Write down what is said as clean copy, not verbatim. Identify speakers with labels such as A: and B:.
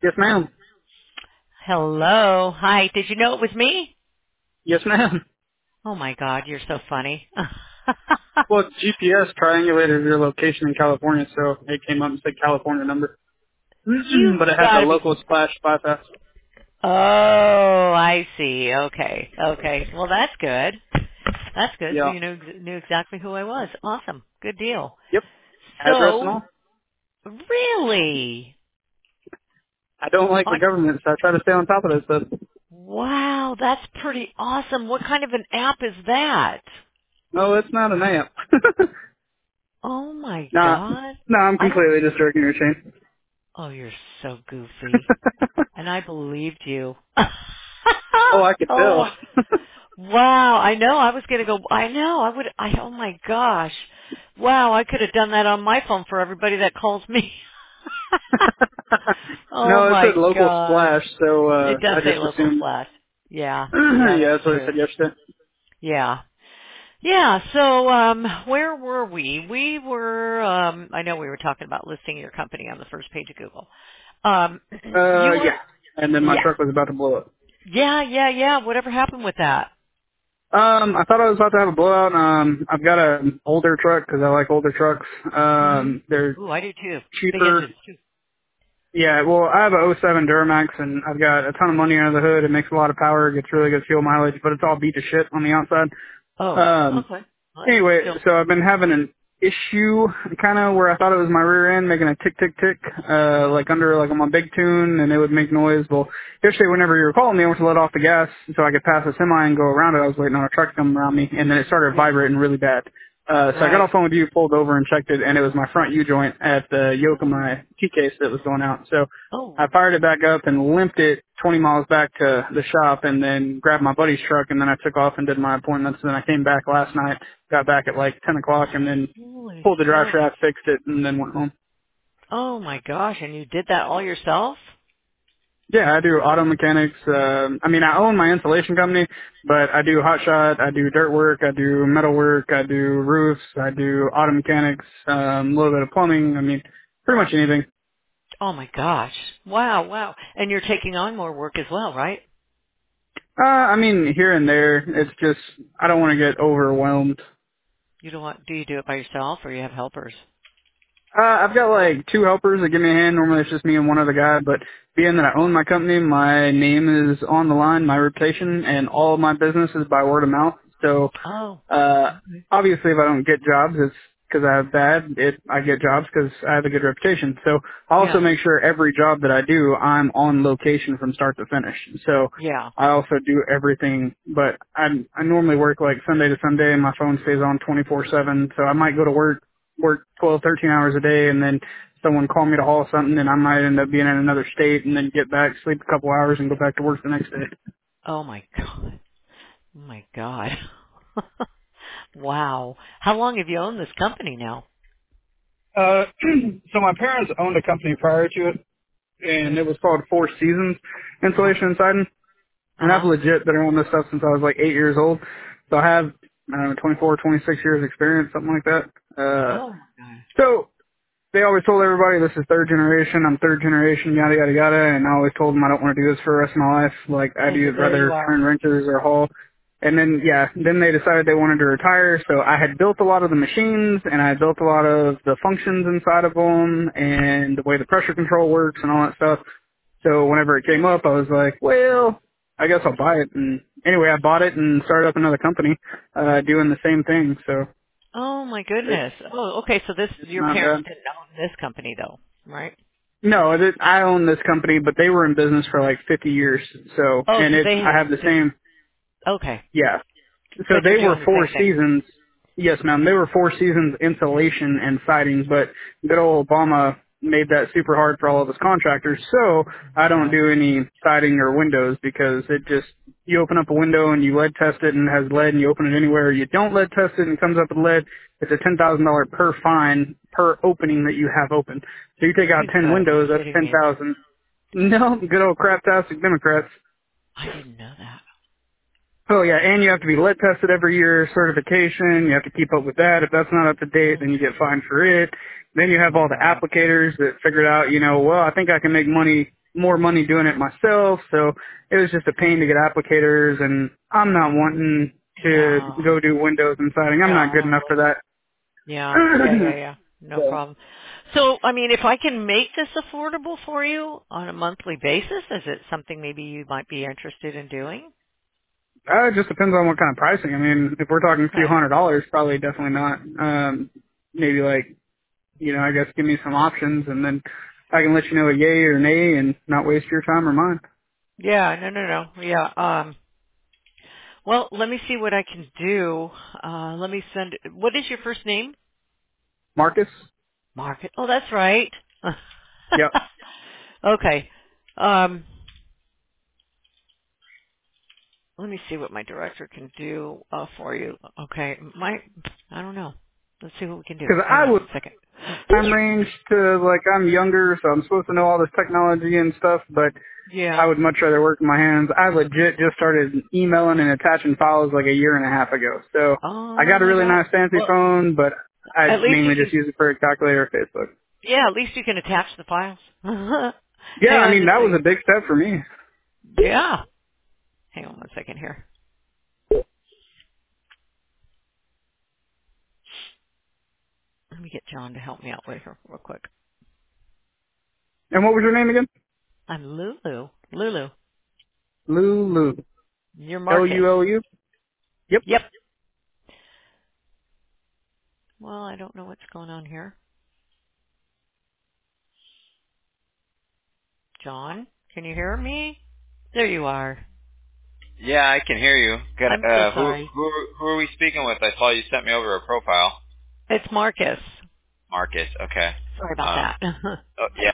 A: Yes, ma'am.
B: Hello. Hi. Did you know it was me?
A: Yes, ma'am.
B: Oh my God, you're so funny.
A: Well, GPS triangulated your location in California, so it came up and said California number.
B: You've
A: But it had the
B: got to be.
A: local splash bypass.
B: Oh, I see. Okay. Okay. Well, that's good. That's good. So
A: Yeah.
B: you knew exactly who I was. Awesome. Good deal.
A: Yep. Address and
B: So,
A: all.
B: really?
A: I don't like the
B: I,
A: government, so I try to stay on top of this stuff.
B: wow, that's pretty awesome. What kind of an app is that?
A: No, it's not an app.
B: Oh my
A: nah,
B: God.
A: no, I'm
B: I don't.
A: completely just jerking your chain.
B: Oh, you're so goofy. And I believed you.
A: Oh, I could tell.
B: Oh, wow. I know. I was going to go. I know. I would. Oh my gosh. Wow. I could have done that on my phone for everybody that calls me. Oh
A: No, it
B: my
A: said local
B: gosh.
A: splash, so
B: It does
A: I
B: say
A: just
B: local
A: assumed.
B: slash. Yeah. Yeah,
A: Yeah,
B: that's
A: that's what it
B: true.
A: said yesterday.
B: Yeah. Yeah. So, where were we? We were, I know we were talking about listing your company on the first page of Google. Um, you were,
A: Yeah. And then my
B: yeah.
A: truck was about to blow up.
B: Yeah. Whatever happened with that?
A: I thought I was about to have a blowout. I've got an older truck because I like older trucks.
B: Hmm.
A: They're
B: Ooh, I do too. Big
A: cheaper.
B: engines too.
A: Yeah, well, I have a '07 Duramax and I've got a ton of money under the hood. It makes a lot of power. It gets really good fuel mileage, but it's all beat to shit on the outside.
B: Oh,
A: Um,
B: okay. Well, that's
A: Anyway,
B: still,
A: so I've been having an issue kind of where I thought it was my rear end making a tick tick tick, like under like I'm on big tune and it would make noise. Well, yesterday whenever you were calling me, I went to let off the gas so I could pass a semi and go around it. I was waiting on a truck to come around me and then it started
B: yeah.
A: vibrating really bad. So I got
B: Right.
A: off phone with you, pulled over and checked it, and it was my front U-joint at the yoke of
B: Oh.
A: my T-case that was going out. So
B: Oh.
A: I fired it back up and limped it 20 miles back to the shop and then grabbed my buddy's truck and then I took off and did my appointments and then I came back last night, got back at like 10 o'clock and then
B: Holy
A: pulled the drive
B: smokes.
A: shaft, fixed it, and then went home.
B: Oh my gosh. And you did that all yourself?
A: Yeah, I do auto mechanics. I mean, I own my installation company, but I do hot shot, I do dirt work, I do metal work, I do roofs, I do auto mechanics, a little bit of plumbing. I mean, pretty much anything.
B: Oh my gosh. Wow. And you're taking on more work as well, right?
A: I mean, here and there. It's just, I don't want to get overwhelmed.
B: You don't want, do you do it by yourself or you have helpers?
A: I've got like two helpers that give me a hand. Normally it's just me and one other guy, but being that I own my company, my name is on the line, my reputation, and all of my business is by word of mouth. So,
B: Oh.
A: uh,
B: Okay.
A: obviously if I don't get jobs, it's because I have bad. I get jobs because I have a good reputation. So I also
B: Yeah.
A: make sure every job that I do, I'm on location from start to finish. So
B: Yeah.
A: I also do everything, but I normally work like Sunday to Sunday and my phone stays on 24/7. So I might go to work 12, 13 hours a day, and then someone call me to haul something, and I might end up being in another state, and then get back, sleep a couple hours, and go back to work the next day.
B: Oh my God. Oh my God. Wow. How long have you owned this company now?
A: Uh, so my parents owned a company prior to it, and
B: Okay.
A: it was called Four Seasons
B: Uh-huh.
A: Insulation and Siding, and I've
B: Uh-huh.
A: legit been around this stuff since I was like 8 years old. So I have, I don't know, 24, 26 years experience, something like that.
B: Oh my God.
A: So they always told everybody this is third generation, I'm third generation, yada yada yada, and I always told them I don't want to do this for the rest of my life. Like I'd
B: And there you
A: rather
B: are.
A: turn renters or haul. And then then they decided they wanted to retire. So I had built a lot of the machines and I had built a lot of the functions inside of them and the way the pressure control works and all that stuff. So whenever it came up, I was like, well, I guess I'll buy it. And anyway, I bought it and started up another company, doing the same thing. So
B: Oh my
A: it,
B: goodness. Oh, okay. So this,
A: it's
B: your
A: not
B: parents
A: bad.
B: didn't own this company though, right?
A: No, I own this company, but they were in business for like 50 years. So,
B: Oh,
A: and
B: so they
A: I
B: had,
A: have the same,
B: okay.
A: yeah. So
B: But
A: they
B: you're
A: were
B: doing the
A: Four
B: same thing.
A: Seasons. Yes, ma'am. They were Four Seasons insulation and siding, but good old Obama made that super hard for all of his contractors. So I don't
B: Right.
A: do any siding or windows because it just, you open up a window and you lead test it and it has lead and you open it anywhere. You don't lead test it and it comes up with lead. It's a $10,000 per fine per opening that you have open. So you take out
B: You've
A: 10
B: got to be
A: windows, that's
B: kidding me.
A: 10,000. No, good old craptastic Democrats.
B: I didn't know that.
A: Oh yeah, and you have to be lead tested every year, certification, you have to keep up with that. If that's not up to date,
B: Oh
A: then you get fined for it. Then you have
B: my
A: all the
B: God.
A: applicators that figured out, well, I think I can make money more money doing it myself, so it was just a pain to get applicators, and I'm not wanting to
B: No.
A: go do windows and siding. I'm not good enough for
B: No.
A: that.
B: Yeah. Yeah. No
A: So,
B: problem. So, I mean, if I can make this affordable for you on a monthly basis, is it something maybe you might be interested in doing?
A: it just depends on what kind of pricing. I mean, if we're talking a few
B: Okay.
A: $100s, probably definitely not. Maybe like, I guess give me some options, and then I can let you know a yay or nay and not waste your time or mine.
B: Yeah. No. Yeah. Well, let me see what I can do. Let me send. What is your first name?
A: Marcus?
B: Market. Oh, that's right.
A: Yep.
B: Okay. Let me see what my director can do for you. Okay. I don't know. Let's see what we can do.
A: Because
B: Hang
A: I
B: on
A: would
B: one second.
A: time range to, like, I'm younger, so I'm supposed to know all this technology and stuff, but I
B: Yeah.
A: would much rather work with my hands. I legit just started emailing and attaching files like a year and a half ago. So I
B: Oh
A: got a
B: my
A: really
B: God.
A: nice fancy
B: Well,
A: phone, but I
B: at least you
A: mainly
B: can.
A: just use it for a calculator or Facebook.
B: Yeah, at least you can attach the files.
A: Yeah,
B: Hang
A: I
B: on
A: mean,
B: just
A: that
B: a
A: was
B: second.
A: a big step for me.
B: Yeah. Hang on one second here. Let me get John to help me out with her real quick.
A: And what was your name again?
B: I'm Lulu. Lulu.
A: Lulu.
B: You're Marcus.
A: Lulu? Yep.
B: Yep. Well, I don't know what's going on here. John, can you hear me? There you are.
C: Yeah, I can hear you. Good.
B: I'm so sorry.
C: Who are we speaking with? I saw you sent me over a profile.
B: It's Marcus.
C: Marcus. Okay.
B: Sorry about that.
C: Oh, yeah.